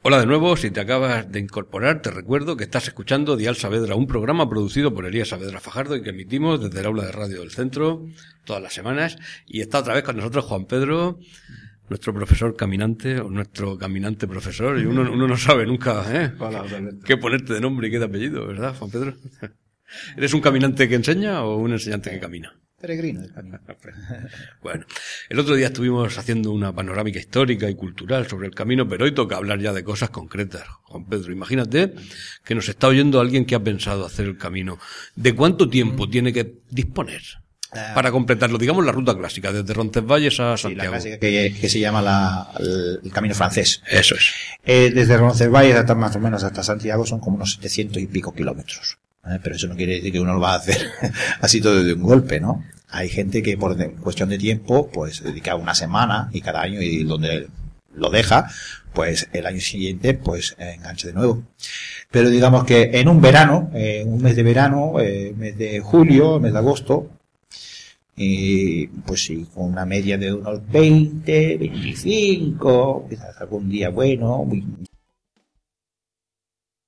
Hola de nuevo, si te acabas de incorporar, te recuerdo que estás escuchando Dial Saavedra, un programa producido por Elías Saavedra Fajardo y que emitimos desde el aula de radio del centro todas las semanas. Y está otra vez con nosotros Juan Pedro, nuestro profesor caminante, o nuestro caminante profesor, y uno no sabe nunca qué ponerte de nombre y qué de apellido, ¿verdad, Juan Pedro? ¿Eres un caminante que enseña o un enseñante que camina? Peregrino del camino. Bueno, el otro día estuvimos haciendo una panorámica histórica y cultural sobre el camino, pero hoy toca hablar ya de cosas concretas. Juan Pedro, imagínate que nos está oyendo alguien que ha pensado hacer el camino. ¿De cuánto tiempo tiene que disponer para completarlo? Digamos la ruta clásica, desde Roncesvalles a Santiago. Sí, la clásica que se llama el camino francés. Eso es. Desde Roncesvalles hasta más o menos hasta Santiago son como unos 700 y pico kilómetros. Pero eso no quiere decir que uno lo va a hacer así todo de un golpe, ¿no? Hay gente que por cuestión de tiempo pues dedica una semana y cada año, y donde lo deja, pues el año siguiente pues engancha de nuevo. Pero digamos que en un verano, un mes de verano, mes de julio, mes de agosto, y pues sí, con una media de unos 20, 25, quizás algún día bueno,